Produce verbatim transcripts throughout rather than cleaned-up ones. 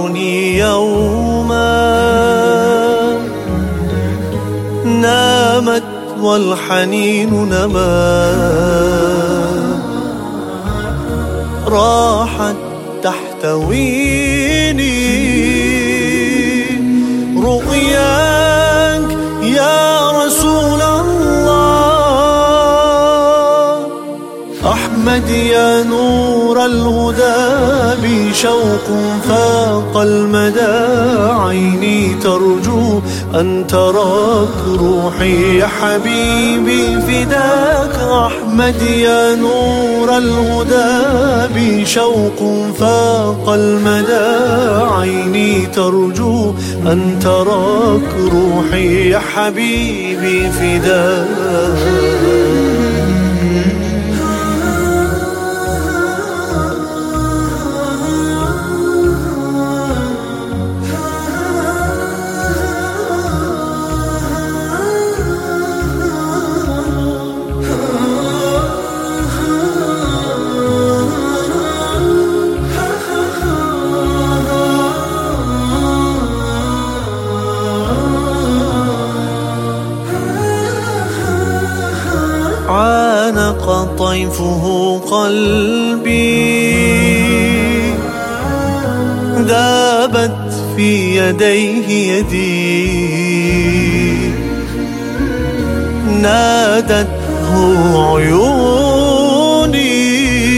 ذكرني يوما نامت والحنين نما، راحت تحتويني رؤياك يا رسول الله. أحمد يا نور الهدى بشوق فاق المدى، عيني ترجو أن تراك روحي يا حبيبي فداك. أحمد يا نور الهدى بشوق فاق المدى، عيني ترجو أن تراك روحي يا حبيبي فداك. عانق طيفه قلبي، ذابت في يديه يدي، نادته عيوني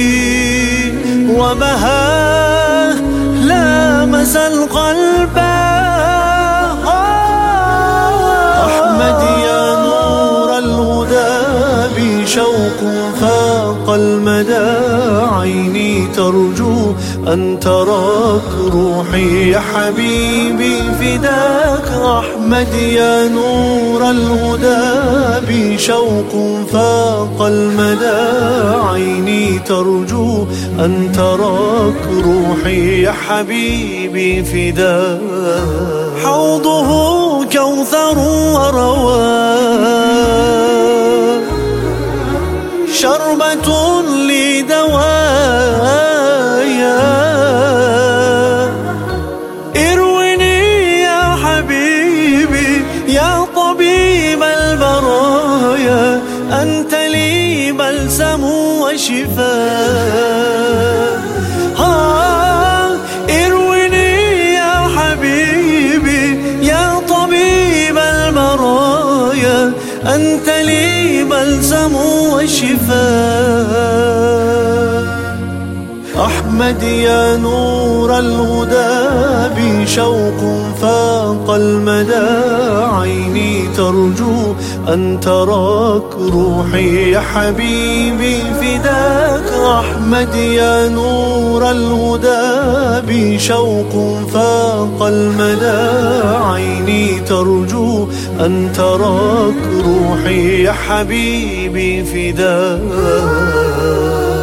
وبهاه لامس القلب. أحمد يا نور الهدى بشوق فاق المدى، عيني ترجو أن تراك روحي يا حبيبي فداك. أحمد يا نور الهدى بشوق فاق المدى، عيني ترجو أن تراك روحي يا حبيبي فداك. حوضه كوثر ورواه، شربة لدوايا، ارويني يا حبيبي يا طبيب البرايا، أنت لي بلسم وشفاء. ارويني يا حبيبي يا طبيب البرايا، أنت لي بلسم وشفاء. أحمد يا نور الهدى بشوق فاق المدى، عيني ترجو أن تراك روحي يا حبيبي فداك. أحمد يا نور الهدى بشوق فاق المدى، عيني ترجو أن تراك روحي يا حبيبي فداك.